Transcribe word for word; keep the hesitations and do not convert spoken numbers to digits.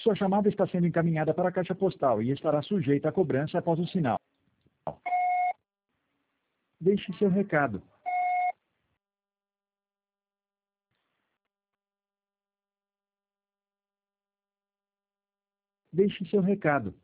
Sua chamada está sendo encaminhada para a caixa postal e estará sujeita a cobrança após o sinal. Deixe seu recado. Deixe seu recado.